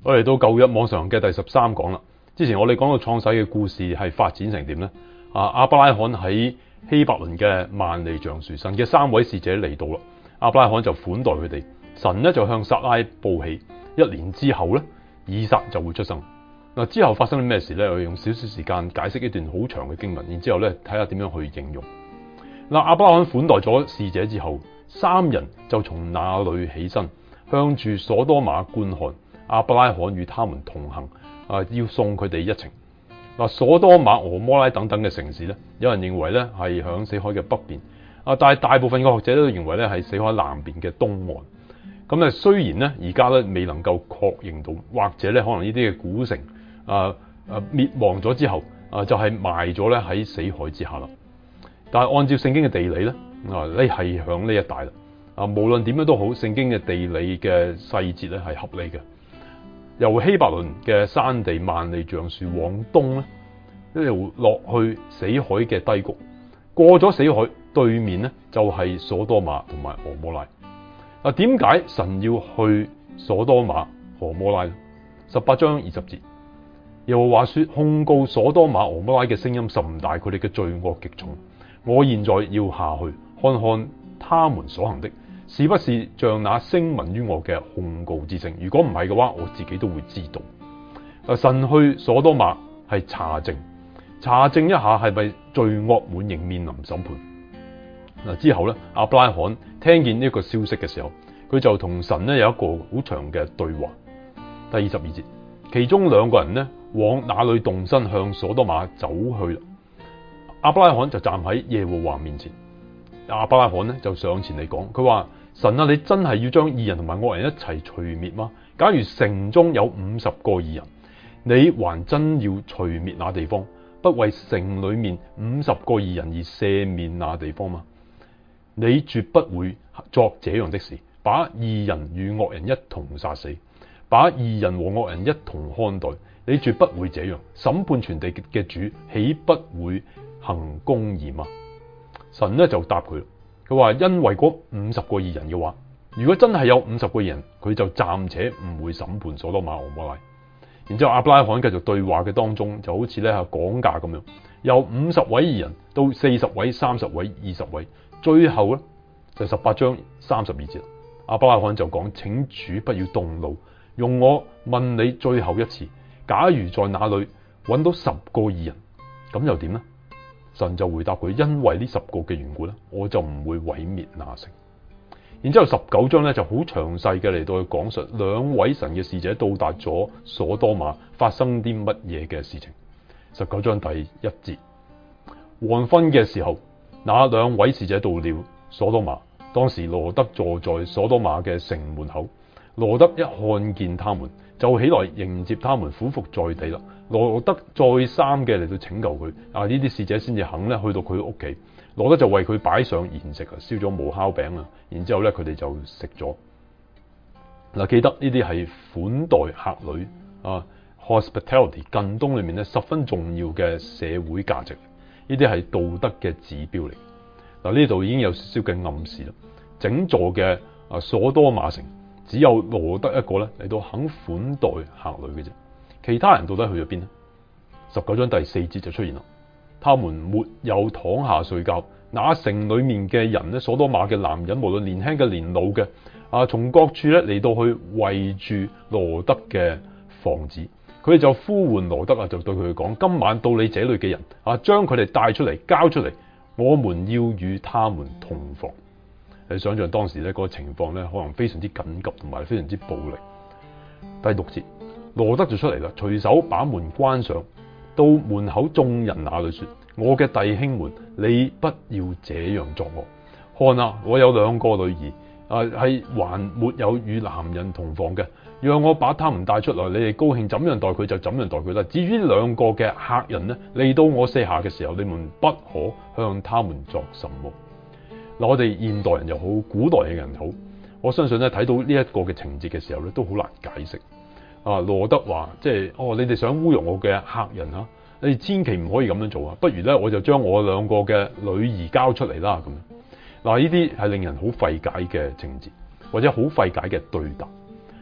我嚟到舊約網上嘅第13講啦。之前我哋講到創世嘅故事係發展成點呢？亞伯拉罕喺希伯倫嘅萬里橡樹，神嘅3位使者嚟到啦。亞伯拉罕就款待佢哋，神呢就向撒拉報喜。1年之後呢，以撒就會出生。嗱，之後發生咗咩事呢？我用少少時間解釋一段好長嘅經文，然之後呢睇下點樣去形容。亞伯拉罕款待咗使者之後，3人就從那裏起身，向住所多瑪觀看。亞伯拉罕與他們同行，要送佢哋一程。所多瑪、俄摩拉等等嘅城市呢，有人認為呢係響死海嘅北邊，但係大部分嘅學者都認為呢係死海南邊嘅東岸。咁雖然呢而家呢未能夠確認到，或者呢可能呢啲嘅古城滅亡咗之後就係埋咗呢喺死海之下啦。但係按照聖經嘅地理呢，呢係響呢一帶啦。無論點樣都好，聖經嘅地理嘅細節呢係合理嘅。由希伯倫嘅山地萬里橡樹往東咧，一路落去死海嘅低谷，過咗死海對面咧就係所多瑪同埋俄摩拉。點解神要去所多瑪、俄摩拉呢？18章20節，耶和華說：控告所多瑪、俄摩拉嘅聲音甚大，佢哋嘅罪惡極重。我現在要下去看看他們所行的，是不是像那聲聞於我嘅控告之聲？如果唔係嘅話，我自己都會知道。神去所多瑪係查證一下係咪罪惡滿盈面臨審判。之後咧，亞伯拉罕聽見呢個消息嘅時候，佢就同神咧有一個好長嘅對話。第22節，其中2個人呢往那裏動身向所多瑪走去啦。亞伯拉罕就站喺耶和華面前。亞伯拉罕呢就上前嚟講，佢話：神啊，你真係要將義人同埋惡人一齊除滅嗎？假如城中有50個義人，你還真要除滅那地方，不為城裏面50個義人而赦免那地方嗎？你絕不會作這樣的事，把義人與惡人一同殺死，把義人和惡人一同看待。你絕不會這樣，審判全地嘅主豈不會行公義嗎？神呢就答佢，佢話因為嗰50個義人嘅話，如果真係有50個義人，佢就暫且唔會審判所多瑪、俄摩拉。然之後亞伯拉罕繼續對話嘅當中，就好似咧講價咁樣，由50位義人到40位、30位、20位，最後咧就18章32節，亞伯拉罕就講：請主不要動怒，用我問你最後一次，假如在那裏揾到10個義人，咁又點呢？神就回答佢：因為呢10個嘅緣故咧，我就唔會毀滅那城。然之後19章咧就好詳細嘅嚟到去講述2位神嘅使者到達咗所多瑪發生啲乜嘢嘅事情。19章第1節，黃昏嘅時候，那2位使者到了所多瑪，當時羅德坐在所多瑪嘅城門口。羅德一看見他們，就起來迎接他們，俯伏在地啦。羅德再三嘅嚟到拯救佢，呢啲使者先至肯咧去到佢屋企。羅德就為佢擺上筵席啊，燒咗無酵餅啊，然之後咧佢哋就食咗。記得呢啲係款待客旅，hospitality 近東裏面咧十分重要嘅社會價值，呢啲係道德嘅指標嚟。呢度已經有少少嘅暗示啦，整座嘅所多瑪城只有羅德一個咧嚟到肯款待客旅嘅啫，其他人到底去咗邊呢？19章第4節就出現啦。他們沒有躺下睡覺，那城裏面嘅人咧，所多瑪嘅男人，無論年輕嘅年老嘅，從各處咧嚟到去圍住羅德嘅房子，佢哋就呼喚羅德就對佢講：今晚到你這裏嘅人將佢哋帶出嚟，交出嚟，我們要與他們同房。你想象當時咧嗰個情況咧，可能非常之緊急同埋非常之暴力。第6節，羅德就出嚟啦，隨手把門關上。到門口眾人那裏說：我嘅弟兄們，你不要這樣作惡。看啊，我有2個女兒，係還沒有與男人同房嘅，讓我把他們帶出來，你哋高興怎樣待佢就怎樣待佢啦。至於2個嘅客人呢，嚟到我舍下嘅時候，你們不可向他們作什麼。我哋現代人又好，古代嘅人好，我相信咧睇到呢一個嘅情節嘅時候咧，都好難解釋。羅德話：即係你哋想侮辱我嘅客人啊，你哋千祈唔可以咁樣做啊！不如咧，我就將我2個嘅女兒交出嚟啦。咁呢啲係令人好費解嘅情節，或者好費解嘅對答。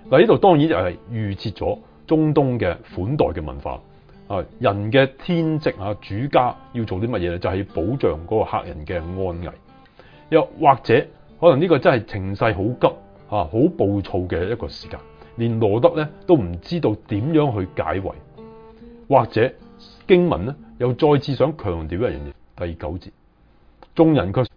嗱，呢度當然就係預設咗中東嘅款待嘅文化。人嘅天職主家要做啲乜嘢咧？就係保障嗰個客人嘅安危。又或者可能呢個真係情勢好急好暴躁嘅一個時間，連羅德咧都唔知道點樣去解圍。或者經文咧又再次想強調一樣嘢，第九節，眾人卻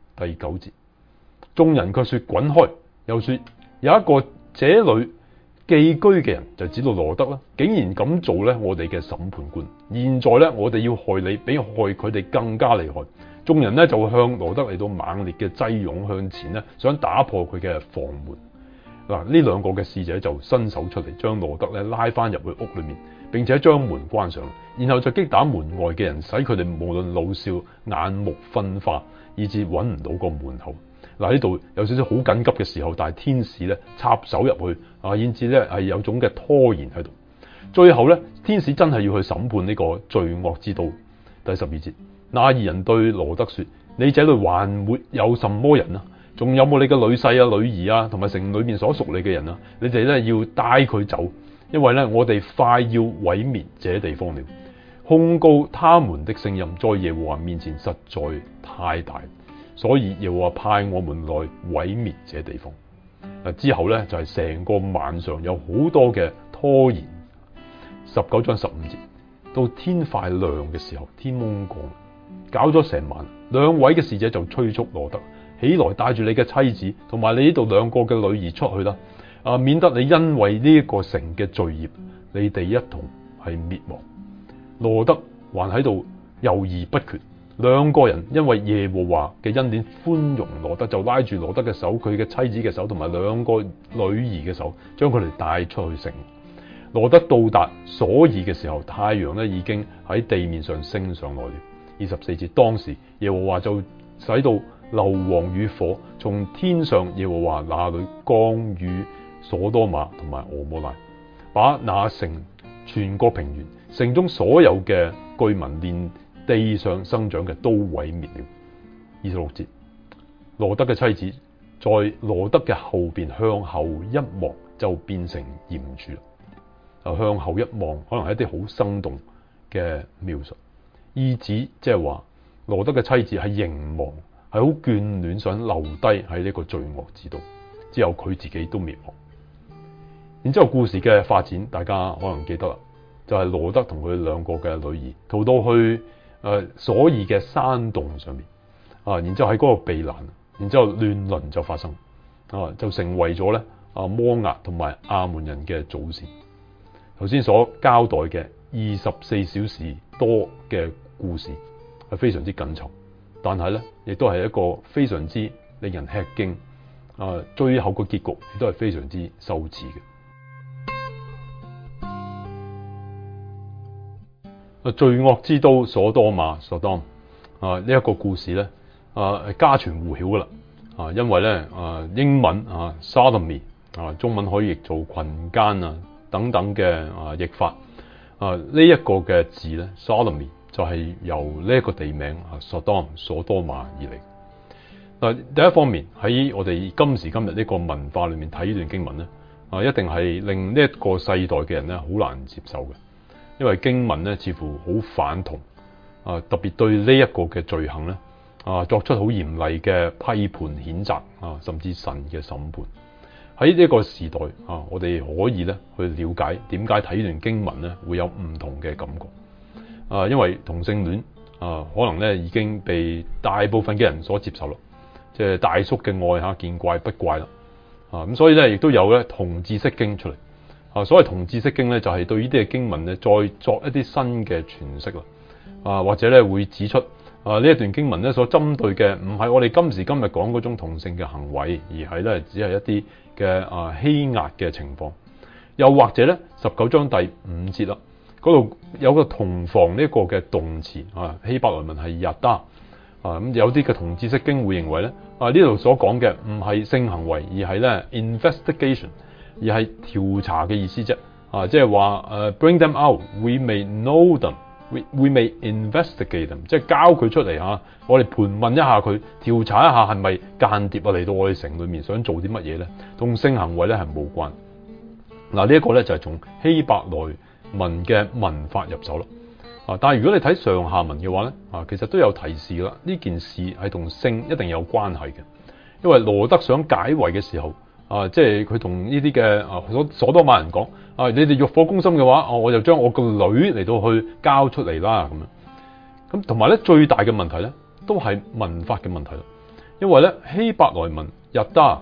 說滾開，又說有一個這裏寄居嘅人，就指到羅德啦，竟然咁做咧，我哋嘅審判官，現在咧我哋要害你，比害佢哋更加厲害。眾人咧就向羅德嚟到猛烈嘅擠擁向前咧，想打破佢嘅房門。嗱，呢兩個嘅使者就伸手出嚟，將羅德咧拉翻入去屋裏面，並且將門關上，然後就擊打門外嘅人，使佢哋無論老少眼目昏花，以致揾唔到個門口。嗱，呢度有少少好緊急嘅時候，但係天使咧插手入去以致咧係有種嘅拖延喺度。最後咧，天使真係要去審判呢個罪惡之都。第12節，那二人對羅德說：你這裏還沒有什麼人啊？仲有冇你嘅女婿女兒啊，同埋城裏面所屬你嘅人啊？你哋咧要帶佢走，因為咧我哋快要毀滅這地方了。控告他們的聲音在耶和華面前實在太大，所以耶和華派我們來毀滅這地方。之後咧就係成個晚上有好多嘅拖延。19章15節，到天快亮嘅時候，天蒙光，搞咗成晚，兩位嘅使者就催促羅德起來，帶住你嘅妻子同埋你呢度兩個嘅女兒出去啦，免得你因為呢一個城嘅罪孽，你哋一同係滅亡。羅德還喺度猶豫不決，兩個人因為耶和華嘅恩典寬容羅德，就拉住羅德嘅手，佢嘅妻子嘅手同埋兩個女兒嘅手，將佢哋帶出去城。羅德到達所爾嘅時候，太陽咧已經喺地面上升上來了。24節，當時耶和華就使到硫磺與火從天上耶和華那裏降與所多瑪同埋蛾摩拉，把那城全個平原城中所有嘅居民，連地上生長嘅都毀滅了。26節，羅德嘅妻子在羅德嘅後邊向後一望，就變成鹽柱啦。向後一望，可能係一啲好生動嘅描述，意指即係話羅德嘅妻子係凝望，係好眷戀，想留低喺呢個罪惡之都，之後佢自己都滅亡。然之後故事嘅發展，大家可能記得啦，就係羅德同佢兩個嘅女兒逃到去所爾嘅山洞上面，然之後喺嗰個避難，然之後亂倫就發生，就成為咗咧摩押同埋亞捫人嘅祖先。頭先所交代嘅24小時多嘅故事係非常之緊湊，但係咧亦都係一個非常之令人吃驚，最後個結局亦都係非常之羞恥嘅。罪惡之都所多瑪呢一個故事咧係家傳戶曉噶啦，因為咧英文sodomy 中文可以譯做群姦等等嘅譯法，呢一個嘅字咧 sodomy 就係由呢一個地名所多瑪而嚟。第一方面喺我哋今時今日呢個文化裏面睇呢段經文咧，一定係令呢一個世代嘅人咧好難接受嘅，因為經文咧似乎好反同，特別對呢一個嘅罪行咧作出好嚴厲嘅批判譴責，甚至神嘅審判。喺呢個時代我哋可以咧去了解點解睇呢段經文咧會有唔同嘅感覺，因為同性戀可能咧已經被大部分嘅人所接受啦，即係大叔嘅愛見怪不怪啦，咁所以咧亦都有咧同志釋經出嚟，所謂同志釋經咧就係對呢啲嘅經文咧再作一啲新嘅詮釋啦，或者咧會指出呢一段經文咧所針對嘅唔係我哋今時今日講嗰種同性嘅行為，而係咧只係一啲嘅欺壓嘅情況。又或者咧19章第5節啦，嗰度有個同房呢個嘅動詞希伯來文係日達，咁有啲嘅同志釋經會認為咧呢度所講嘅唔係性行為，而係咧 investigation， 而係調查嘅意思啫，即係話bring them out，we may know them。We may investigate them， 即係交佢出嚟我哋盤問一下佢，調查一下係咪間諜嚟到我哋城裏面想做啲乜嘢咧？同性行為咧係冇關。 嗱，呢一個咧就係從希伯來文嘅文法入手啦。但係如果你睇上下文嘅話咧，其實都有提示啦。呢件事係同性一定有關係嘅，因為羅德想解圍嘅時候，即係佢同呢啲嘅所多瑪人講，你哋欲火攻心嘅話，我就將我個女嚟到去交出嚟啦咁樣。咁同埋咧，最大嘅問題咧，都係文法嘅問題啦。因為咧希伯來文日得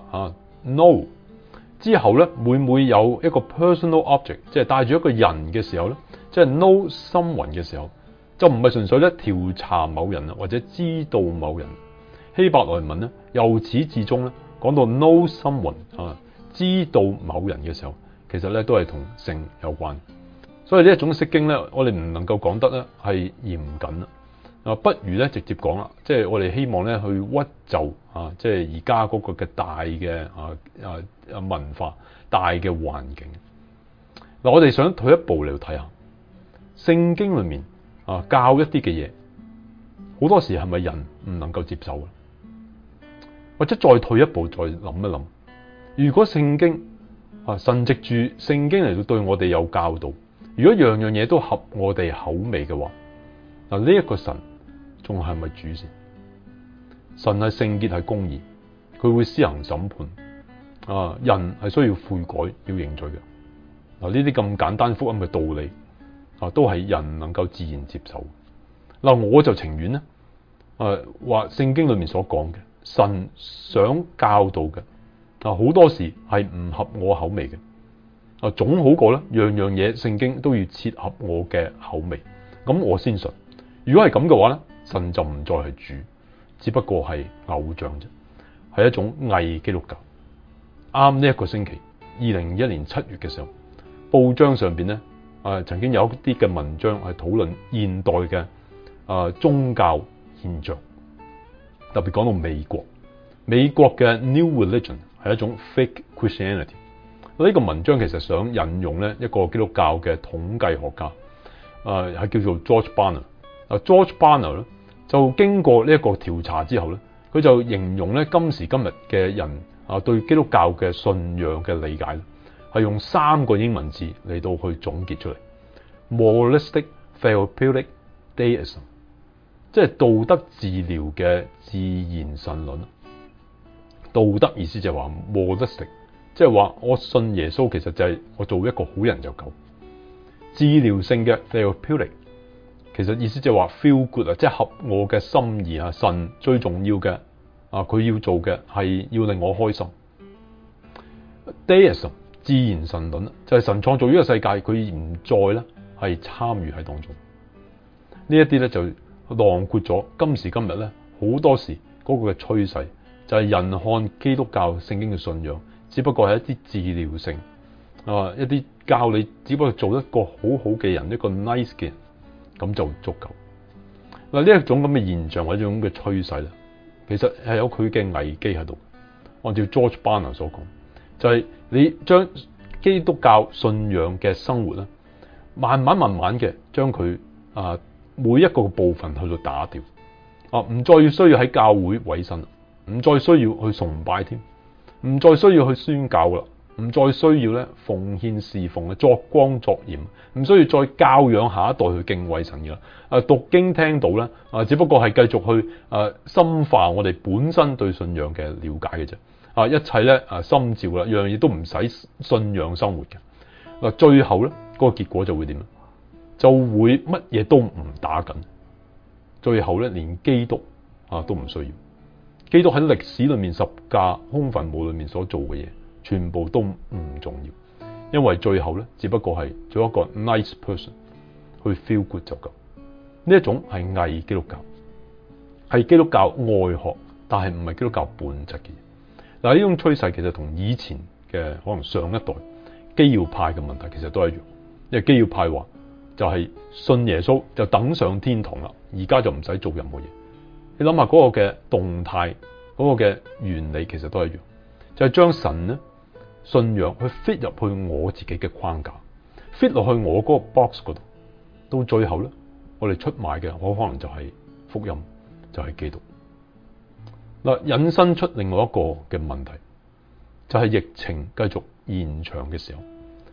no 之後咧，每每有一個 personal object， 即係帶住一個人嘅時候咧，即係 know someone 嘅時候，就唔係純粹咧調查某人啊，或者知道某人。希伯來文咧由始至終咧講到 know someone 知道某人嘅時候，其實咧都係同性有關。所以呢一種釋經咧，我哋唔能夠講得咧係嚴謹啦。不如咧直接講啦，即係我哋希望咧去屈就即係而家嗰個嘅大嘅文化、大嘅環境。嗱，我哋想退一步嚟睇下聖經裏面教一啲嘅嘢，好多時係咪人唔能夠接受嘅？或者再退一步再諗一諗，如果聖經神藉住聖經嚟到對我哋有教導，如果樣樣嘢都合我哋口味嘅話，嗱，呢一個神仲係咪主先？神係聖潔係公義，佢會施行審判。人係需要悔改要認罪嘅。嗱，呢啲咁簡單福音嘅道理都係人能夠自然接受。嗱，我就情願咧話聖經裏面所講嘅神想教導嘅好多時係唔合我口味嘅。總好過咧樣樣嘢聖經都要切合我嘅口味，咁我先信。如果係咁嘅話咧，神就唔再係主，只不過係偶像啫，係一種偽基督教。啱呢一個星期，2021年7月嘅時候，報章上邊咧曾經有一啲嘅文章係討論現代嘅宗教現象，特別講到美國嘅 New Religion 係一種 fake Christianity。呢個文章其實想引用咧一個基督教嘅統計學家，係叫做 George Barna。George Barna 咧就經過呢一個調查之後咧，佢就形容咧今時今日嘅人對基督教嘅信仰嘅理解咧，係用3個英文字嚟到去總結出嚟 ：moralistic therapeutic deism， 即係道德治療嘅自然神論。道德意思就係話 moralistic， 即係話我信耶穌其實就係我做一個好人就夠。治療性嘅 therapeutic， 其實意思就係話 feel good 即係合我嘅心意。神最重要嘅佢要做嘅係要令我開心。Deism 自然神論就係神創造呢個世界，佢唔再咧係參與喺當中。呢一啲咧就囊括咗今時今日咧好多時嗰個嘅趨勢，就係人看基督教聖經嘅信仰，只不過係一啲治療性一啲教你只不過做一個好好嘅人，一個 nice 嘅人，咁就足夠。嗱，呢一種咁嘅現象或者咁嘅趨勢咧，其實係有佢嘅危機喺度。按照 George Barna 所講，就係你將基督教信仰嘅生活咧，慢慢嘅將佢每一個部分去到打掉，唔再需要喺教會委身，唔再需要去崇拜添，唔再需要去宣教啦，唔再需要咧奉獻侍奉啊，作光作鹽，唔需要再教養下一代去敬畏神嘅。讀經聽到咧只不過係繼續去深化我哋本身對信仰嘅了解嘅啫。一切咧心照啦，樣嘢都唔使信仰生活嘅。最後咧嗰個結果就會點？就會乜嘢都唔打緊，最後咧連基督都唔需要。基督喺歷史裏面十架空墳墓裏面所做嘅嘢，全部都唔重要，因為最後咧只不過係做一個 nice person 去 feel good 就夠。呢一種係偽基督教，係基督教外學，但係唔係基督教本質嘅嘢。嗱，呢種趨勢其實同以前嘅可能上一代基要派嘅問題其實都一樣，因為基要派話就係信耶穌就等上天堂啦，而家就唔使做任何嘢。你諗下嗰個嘅動態，嗰個嘅原理其實都一樣，就係將神咧信仰去 fit 入去我自己嘅框架，fit 落去我嗰個 box 嗰度，到最後咧，我哋出賣嘅我可能就係福音，就係基督。嗱，引申出另外一個嘅問題，就係疫情繼續延長嘅時候，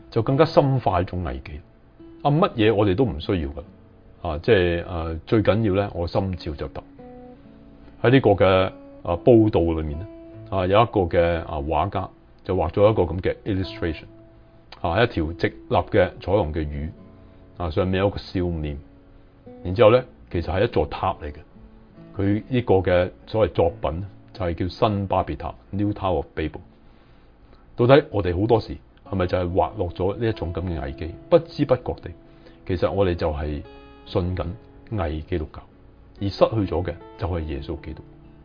就更加深化一種危機。乜嘢我哋都唔需要噶，最緊要咧，我心照就得。喺呢個嘅報道裏面咧，有一個嘅畫家就畫咗一個咁嘅 illustration，一條直立嘅彩虹嘅魚，上面有個笑面，然之後咧其實係一座塔嚟嘅。佢呢個嘅所謂作品就係叫新巴別塔 New Tower of Babel。到底我哋好多時係咪就係滑落咗呢一種咁嘅危機？不知不覺地，其實我哋就係信緊偽基督教，而失去咗嘅就係耶穌基督。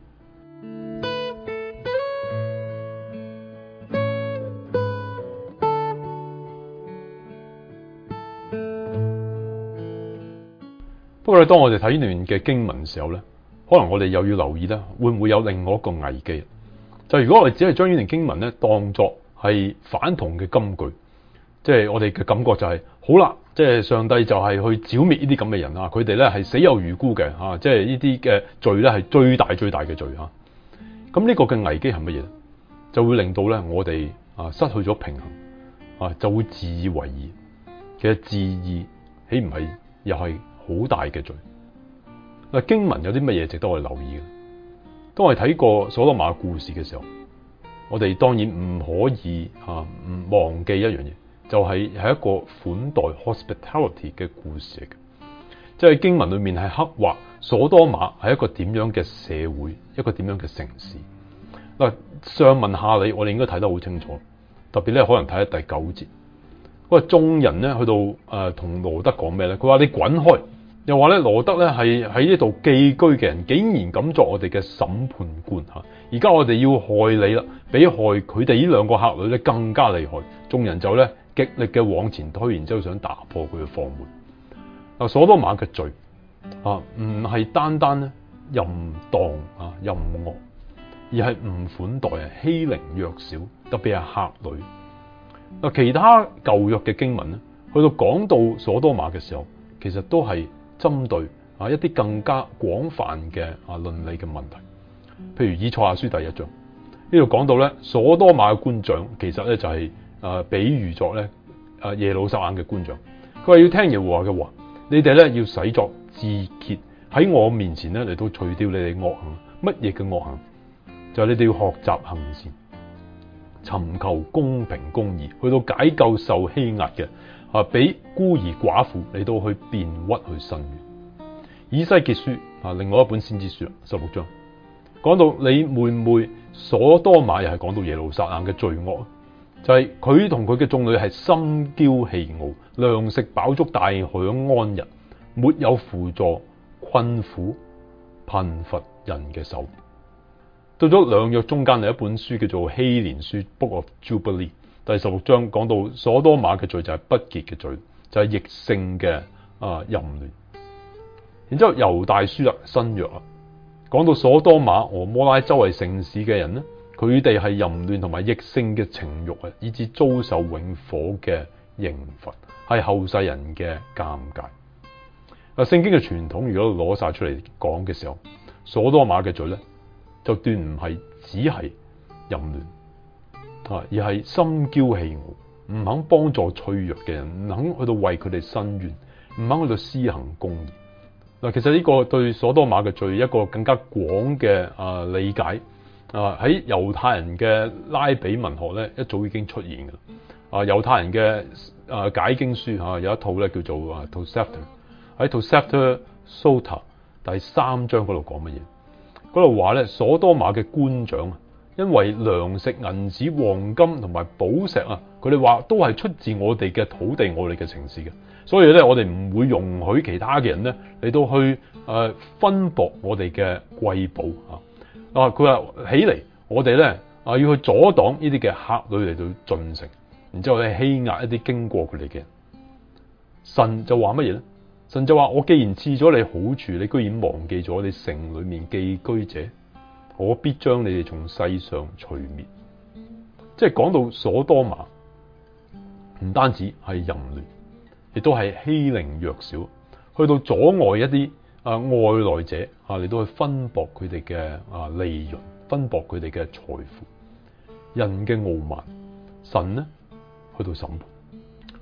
不過咧，當我哋睇呢段嘅經文嘅時候咧，可能我哋又要留意咧，會唔會有另外一個危機？就如果我哋只係將呢段經文咧當作係反同嘅金句，即係我哋嘅感覺就係好啦，即係上帝就係去剿滅呢啲咁嘅人啊，佢哋咧係死有餘辜嘅啊，即係呢啲嘅罪咧係最大最大嘅罪啊。咁呢個嘅危機係乜嘢咧？就會令到咧我哋失去咗平衡就會自以為義。其實自義豈唔係又係好大嘅罪？嗱，經文有啲乜嘢值得我哋留意嘅？當我哋睇過所羅馬故事嘅時候，我哋當然唔可以唔忘記一樣嘢，就係一個款待 hospitality 嘅故事嚟嘅。即係經文裏面係刻畫所多瑪係一個點樣嘅社會，一個點樣嘅城市。嗱，上文下理我哋應該睇得好清楚，特別咧可能睇喺第9節。嗰個眾人咧去到同羅德講咩咧？佢話你滾開，又話咧羅德咧係喺呢度寄居嘅人，竟然敢作我哋嘅審判官吓。而家我哋要害你啦，比害佢哋呢兩個客旅咧更加厲害。眾人就咧極力嘅往前推，然之後想打破佢嘅房門。所多瑪嘅罪唔係單單咧淫蕩淫惡，而係唔款待欺凌弱小，特別係客旅。其他舊約嘅經文咧，去到講到所多瑪嘅時候，其實都係針對一啲更加廣泛嘅倫理嘅問題。譬如以賽亞書第1章呢度講到咧，所多瑪嘅官長其實咧就係比喻作咧耶路撒冷嘅官長。佢話要聽耶和華嘅話，你哋咧要洗作自潔，喺我面前咧嚟到除掉你哋惡行。乜嘢嘅惡行？就係你哋要學習行善，尋求公平公義，去到解救受欺壓嘅俾孤兒寡婦嚟到去辯屈去伸冤。以西結書另外一本先知書16章講到你會唔會所多瑪，又係講到耶路撒冷嘅罪惡，就係佢同佢嘅眾女係心驕氣傲，糧食飽足，大享安逸，沒有扶助困苦貧乏人嘅手。到咗兩約中間，另一本書叫做希連書 Book of Jubilee 第16章講到所多瑪嘅罪就係不潔嘅罪，就係逆性嘅淫亂。然之後猶大書新約講到所多瑪俄摩拉周圍城市嘅人咧，佢哋係淫亂同埋逆性嘅情慾以致遭受永火嘅刑罰，係後世人嘅鑑戒。聖經嘅傳統如果攞晒出嚟講嘅時候，所多瑪嘅罪咧就斷唔係只係淫亂而係心驕氣傲，唔肯幫助脆弱嘅人，唔肯去到為佢哋伸冤，唔肯去到施行公義。其實呢個對所多瑪嘅罪一個更加廣嘅理解喺猶太人嘅拉比文學咧一早已經出現嘅。猶太人嘅解經書有一套咧叫做 Tosefta， 喺 Tosefta Sota 第3章嗰度講乜嘢？嗰度話咧，所多瑪嘅官長因為糧食、銀子、黃金同埋寶石佢哋話都係出自我哋嘅土地、我哋嘅城市嘅，所以咧我哋唔會容許其他嘅人咧嚟到去分薄我哋嘅貴寶佢話起嚟，我哋咧要去阻擋呢啲嘅客旅嚟到進城，然之後咧欺壓一啲經過佢哋嘅人。神就話乜嘢咧？神就話：我既然賜咗你好處，你居然忘記咗你城裏面寄居者，我必將你哋從世上除滅。即係講到所多瑪，唔單止係淫亂，亦都係欺凌弱小，去到阻礙一啲外來者嚟到去分薄佢哋嘅利潤，分薄佢哋嘅財富。人嘅傲慢，神呢去到審判。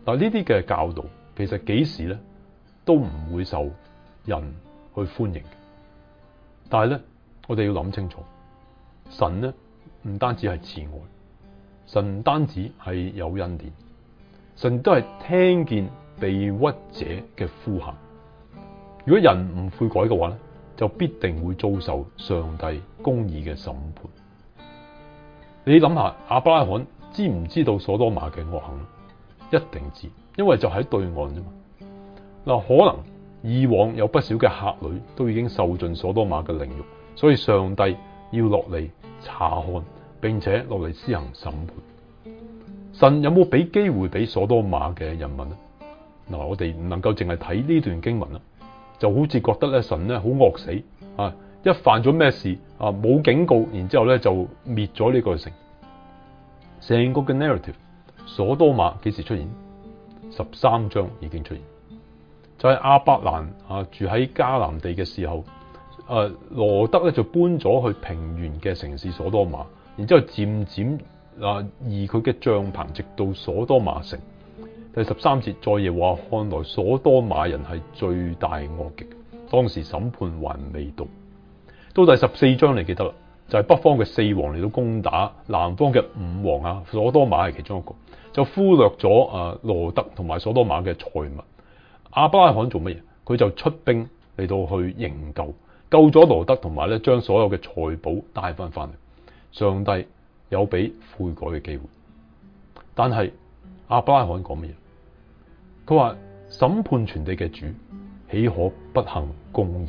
嗱，呢啲嘅教導其實幾時咧都唔會受人去歡迎嘅。但係咧，我哋要諗清楚，神咧唔單止係慈愛，神唔單止係有恩典，神都係聽見被屈者嘅呼喊。如果人唔悔改嘅話咧，就必定會遭受上帝公義嘅審判。你諗下，亞伯拉罕知唔知道所多瑪嘅惡行？一定知，因為就喺對岸啫嘛。嗱，可能以往有不少嘅客旅都已經受盡所多瑪嘅凌辱，所以上帝要落嚟查看，並且落嚟施行審判。神有冇俾機會俾所多瑪嘅人民呢？嗱，我哋唔能夠淨係睇呢段經文啦，就好似覺得咧神咧好惡死啊！一犯咗咩事啊，冇警告，然之後咧就滅咗呢個城。成個嘅 narrative， 所多瑪幾時出現？13章已經出現，就係亞伯蘭住喺迦南地嘅時候，羅德咧就搬咗去平原嘅城市所多瑪，然之後漸漸移佢嘅帳篷，直到所多瑪城。第13節，在耶和華看來，所多瑪人係罪大惡極，當時審判還未到。到第14章你記得啦，就係北方嘅4王嚟到攻打南方嘅5王啊，所多瑪係其中一個，就忽略咗羅德同埋所多瑪嘅財物。亞伯拉罕做乜嘢？佢就出兵嚟到去營救，救咗羅德，同埋咧將所有嘅財寶帶翻嚟。上帝有俾悔改嘅機會，但係亞伯拉罕講乜嘢？佢話審判全地嘅主，豈可不行公義？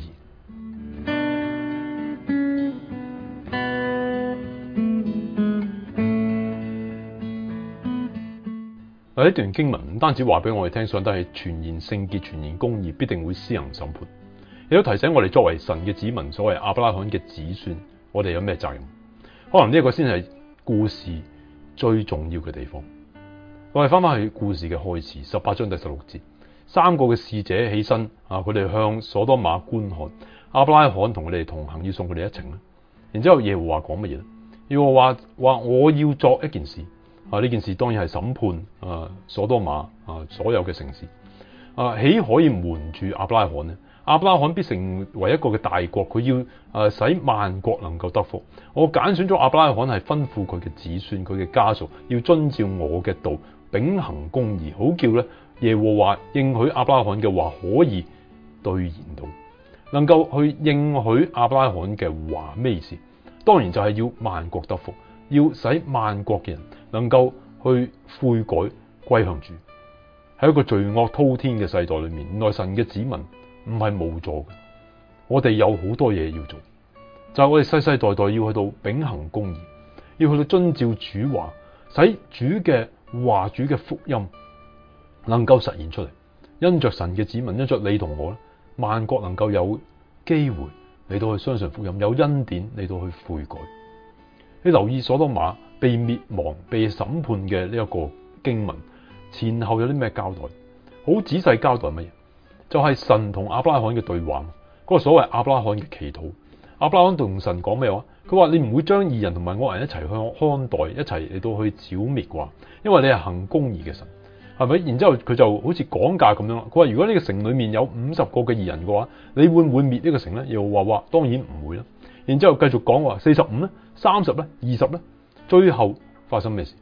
呢段經文唔單止話俾我哋聽，上帝係全然聖潔、全然公義，必定會施行審判。亦都提醒我哋作為神嘅子民，所謂亞伯拉罕嘅子孫，我哋有咩責任？可能呢一個先係故事最重要嘅地方。我哋翻去故事嘅開始，18章第16節，3個嘅使者起身佢哋向所多瑪觀看，亞伯拉罕同佢哋同行，要送佢哋一程。然之後耶和華講乜嘢咧？耶和華話我要作一件事。呢件事當然係審判所多瑪所有嘅城市。豈可以瞞住亞伯拉罕呢？亞伯拉罕必成為一個嘅大國，佢要使萬國能夠得福。我揀選咗亞伯拉罕係吩咐佢嘅子孫、佢嘅家屬要遵照我嘅道，秉行公義，好叫咧耶和華應許亞伯拉罕嘅話可以兌現到，能夠去應許亞伯拉罕嘅話。咩意思？當然就係要萬國得福，要使萬國嘅人能夠去悔改歸向主。喺一個罪惡滔天嘅世代裏面，原來神嘅子民唔係無助嘅。我哋有好多嘢要做，就係我哋世世代代要去到秉行公義，要去到遵照主話，使主嘅話、主嘅福音能夠實現出嚟。因着神嘅子民，因着你同我咧，萬國能夠有機會嚟到去相信福音，有恩典嚟到去悔改。你留意所多瑪被滅亡、被審判嘅呢一個經文前後有啲咩交代？好仔細交代乜嘢？就係神同亞伯拉罕嘅對話，嗰個所謂亞伯拉罕嘅祈禱。亞伯拉罕同神講咩話？佢話你唔會將義人同埋惡人一齊去看待，一齊嚟到去剿滅啩？因為你係行公義嘅神，係咪？然之後佢就好似講價咁樣啦。佢話如果呢個城裏面有50個嘅義人嘅話，你會唔會滅呢個城咧？又話當然唔會啦。然之後繼續講話45咧、30咧、20咧，最後發生咩事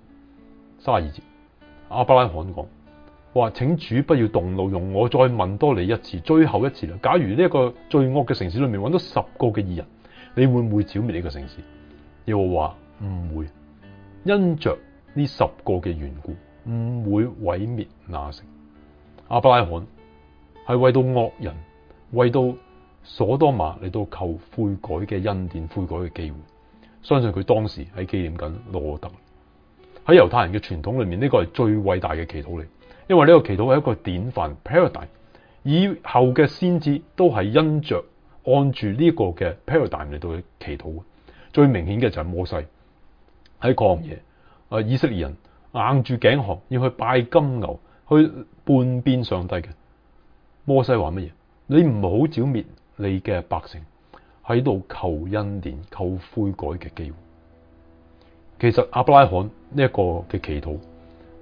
？32節，亞伯拉罕講話，請主不要動怒，容我再問多你一次，最後一次啦。假如呢一個罪惡嘅城市裏面揾到10個嘅義人，你會唔會剿滅呢個城市？又話唔會，因着呢10個嘅緣故，唔會毀滅那城。亞伯拉罕係為到惡人，為到所多瑪嚟到求悔改嘅恩典、悔改嘅機會。相信佢當時喺紀念緊羅德。喺猶太人嘅傳統裏面，呢個係最偉大嘅祈禱嚟，因為呢個祈禱係一個典範 paradigm。以後嘅先知都係因着按住呢個嘅 paradigm 嚟到去祈禱。最明顯嘅就係摩西喺曠野，以色列人硬住頸項要去拜金牛，去叛變上帝嘅。摩西話乜嘢？你唔好剿滅你嘅百姓，喺度求恩典、求悔改嘅機會。其實亞伯拉罕呢一個嘅祈禱，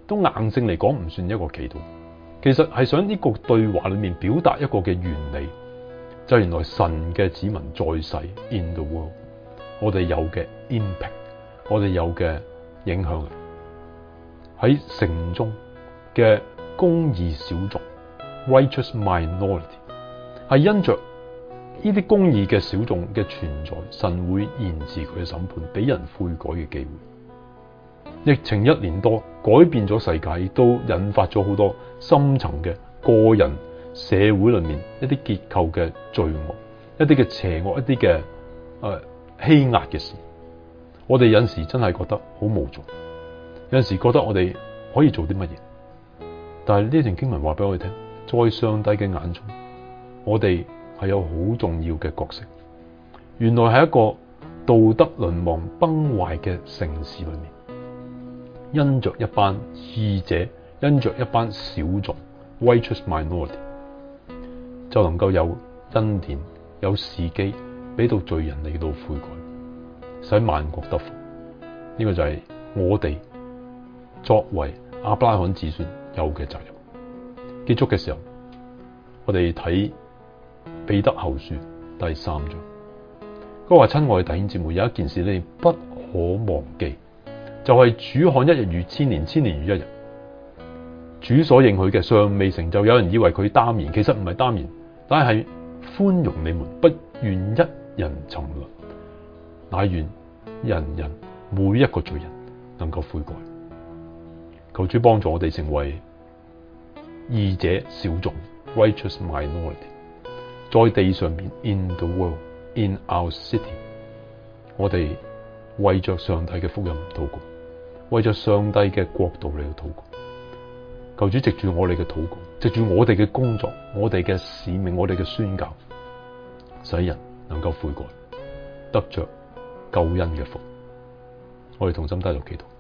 都硬性嚟講唔算一個祈禱，其實係想呢個對話裏面表達一個嘅原理，就係原來神嘅子民在世 in the world， 我哋有嘅 impact， 我哋有嘅影響力喺城中嘅公義小眾 righteous minority， 係因着呢啲公義嘅小眾嘅存在，神會延遲佢嘅審判，俾人悔改嘅機會。疫情1年多改變咗世界，亦都引發咗好多深層嘅個人、社會裏面一啲結構嘅罪惡，一啲嘅邪惡，一啲嘅欺壓嘅事。我哋有陣時真係覺得好無助，有陣時覺得我哋可以做啲乜嘢？但係呢段經文話俾我哋聽，在上帝嘅眼中，我哋係有好重要嘅角色。原來係一個道德淪亡崩壞嘅城市裏面，因着一班義者，因着一班小眾 righteous minority， 就能夠有恩典、有時機俾到罪人嚟到悔改，使萬國得福。呢個就係我哋作為亞伯拉罕子孫有嘅責任。結束嘅時候，我哋睇彼得後書第3章。佢話：親愛嘅弟兄姊妹，有一件事你不可忘記，就係主看一日如千年，千年如一日。主所應許嘅尚未成就，有人以為佢耽延，其實唔係耽延，但係寬容你們，不願一人沉淪，乃願人人每一個罪人能夠悔改。求主幫助我哋成為義者小眾 righteous minority， 在地上面 in the world in our city， 我哋為着上帝嘅福音禱告，為着上帝嘅國度嚟到禱告。求主藉住我哋嘅禱告，藉住我哋嘅工作，我哋嘅使命，我哋嘅宣教，使人能夠悔改，得着救恩嘅福。我哋同心低頭祈禱。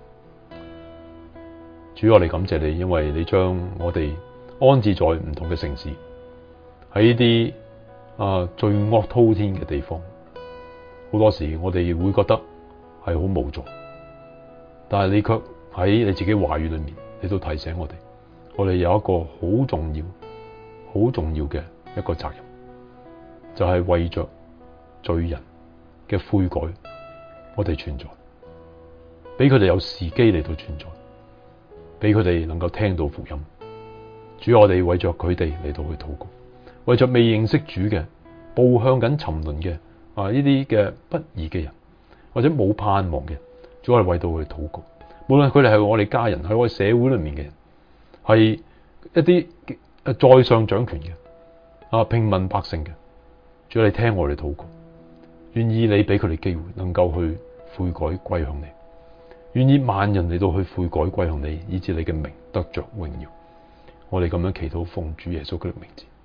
主，我哋感謝你，因為你將我哋安置在唔同嘅城市，喺呢啲罪惡滔天嘅地方。好多時我哋會覺得係好無助，但係你卻喺你自己話語裏面，你都提醒我哋，我哋有一個好重要、好重要嘅一個責任，就係為着罪人嘅悔改，我哋存在，俾佢哋有時機嚟到存在，俾佢哋能夠聽到福音。主，我哋為着佢哋嚟到去禱告，為着未認識主嘅、步向緊沉淪嘅呢啲嘅不義嘅人，或者冇盼望嘅，主，我哋為到佢禱告。無論佢哋係我哋家人，係我哋社會裏面嘅人，係一啲在上掌權嘅平民百姓嘅，主，你聽我哋禱告，願意你俾佢哋機會，能夠去悔改歸向你，願意萬人嚟到去悔改歸向你，以致你嘅名得着榮耀。我哋咁樣祈禱，奉主耶穌基督嘅名字。